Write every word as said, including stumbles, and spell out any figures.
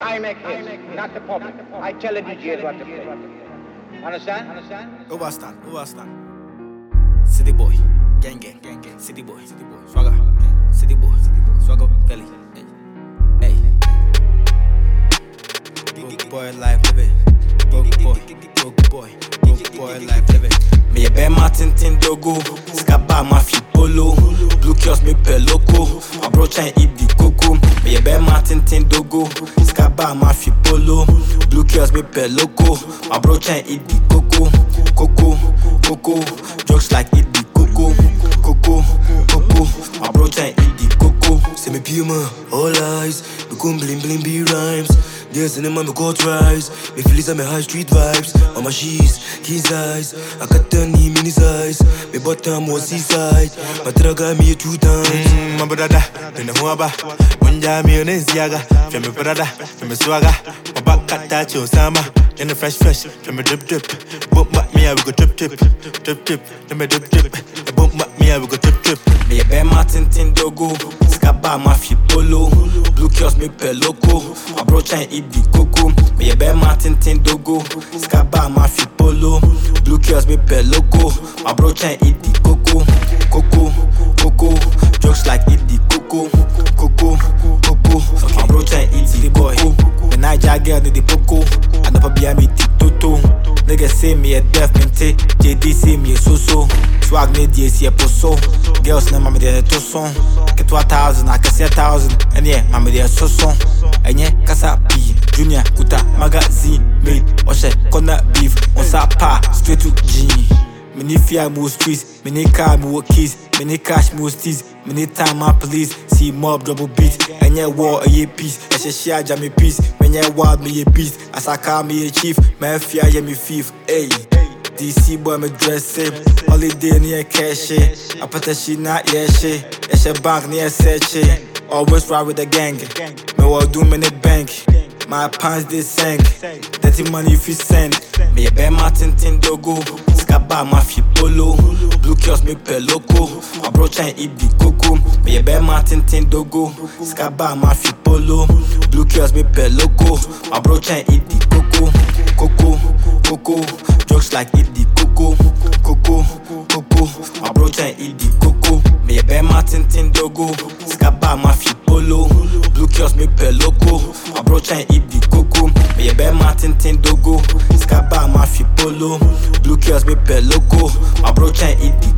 I make hits, not the public. I tell the D Js what to play. Understand? Understand? Overstand, overstand. City boy, gang gang, gang gang. City boy, city boy, swagger, gang. City boy, city boy, swagger, Kelly. Hey, hey. Broke boy life living. Broke boy, broke boy, broke boy life living. Me a bear Martin Tindogo, Skaba Mafi Polo, Blue Kiosk me pe loco, my bro try eat the coco. Me a bear Martin Tindogo, Skaba Mafi Polo, Blue Kiosk me pe loco, my bro try eat the coco, coco, coco, drugs like eat the coco, coco, coco, my bro try eat the coco. Say me puma, all eyes, me come bling bling be rhymes. Yes, and then me got rise. Me feelings are me high street vibes. On my sheets, his eyes. I got turn him in his eyes. Me bottom was seaside. My traga me two times. Mmm, my brother, in the Huaba. One jam me on his yaga. From me brother, from me swagger. My back cut that you summer. In the fresh fresh, from me drip drip. Bump back me, I will go trip trip. Trip trip, from me drip drip. Bump back me, I will go trip trip. Me a bear Martin Tindogo, Skaba Mafi Polo, Blue Kiosk me pe loco, my bro try eat the coco. Me a bear Martin Tindogo, Skaba Mafi Polo, Blue Kiosk me pe loco, my bro try eat the coco, coco, coco, drugs like eat the coco, coco, coco. My bro try eat the boy. The Niger girl did the poco, I never be a me toto. Niggas say me a deaf mente, J D say me a so-so. Swag me D C a poso. Girls name mama de a toson. Get two thousand, I can say a thousand. And yeah, mama de a so-so. And yeah, Casa P, Junior, Kuta, Magazine, made, Oshe, corner beef, on sa pa, straight to G. Many fear move streets, many car move keys, many cash move steez, many time my police, see mob double beat, and yeah war a year piece, I should share jammy piece, when yeah wild me a beast, as I call me a chief, man fear yeah me thief, hey. D C boy me dress same, holiday near cash, I put a shit not yeah shit, it's a bank near search, always ride with the gang, me what do many bank. My pants they sank, dirty money if you send. Me a bear Martin Tindogo, Skaba Mafi Polo, Blue Kiosk me pe loco, my bro try eat the coco. Me a bear Martin Tindogo, Skaba Mafi Polo, Blue Kiosk me pe loco, my bro try eat the coco, coco, coco, drugs like eat the coco, coco, coco, my bro try eat the coco. Me a bear Martin Tindogo, Skaba Mafi Polo, Blue Kiosk me pe loco, my bro try eat the coco. Me a bear Martin Tindogo, Skaba Mafi Polo, Blue Kiosk me pe loco, my bro try eat the